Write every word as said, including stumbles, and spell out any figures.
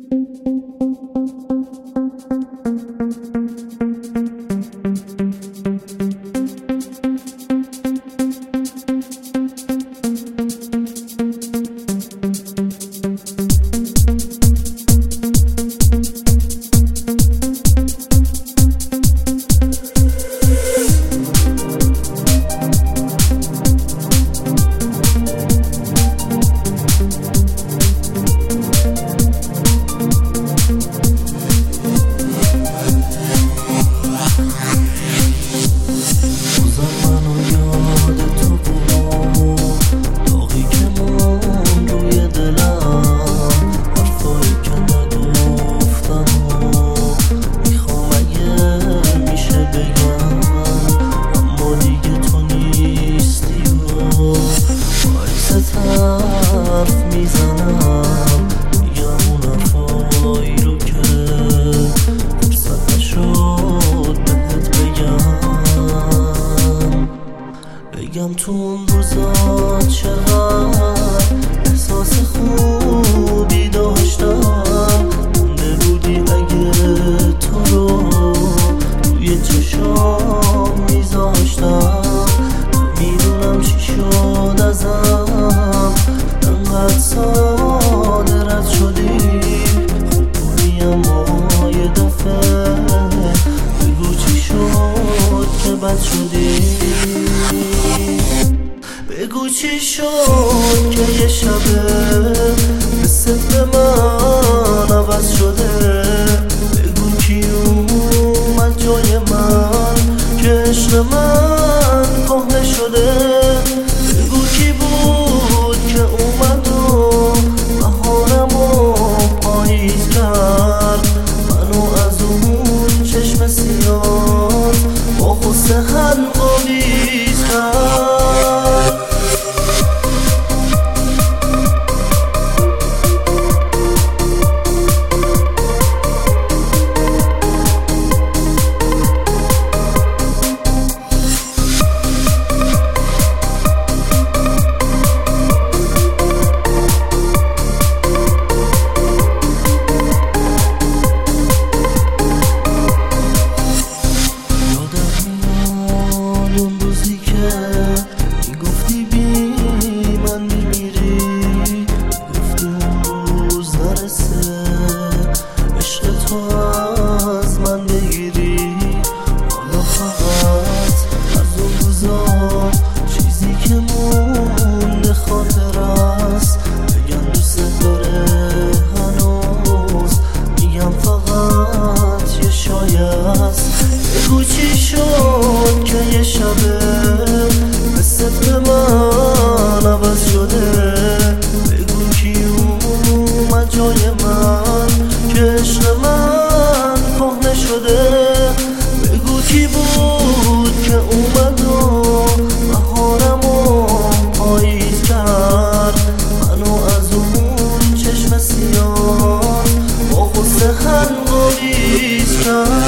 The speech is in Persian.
بگم تو اون روزا چقدر احساس خوبی داشتم، مونده بودی اگه تو رو روی چشام میذاشتم. میدونم چی شد ازم انقدر ساده رد شدی، خوب بودی اما یه دفعه بگو چی شد که بد شدی. بگو چی شد که یه شبه حست به من عوض شده. بگو کی اومد جای من که عشق من کهنه شده. بگو کی بود که اومد و بهارمو پاییز کرد، منو از اون چشم سیاه با غصه حلق‌آویز کرد. بگو چی شد که یه شبه حست به من عوض شده. بگو کی اومد جای من که عشق من کهنه شده. بگو کی بود که اومد و بهارمو پاییز کرد، منو از اون چشم سیاه با غصه حلق‌آویز کرد.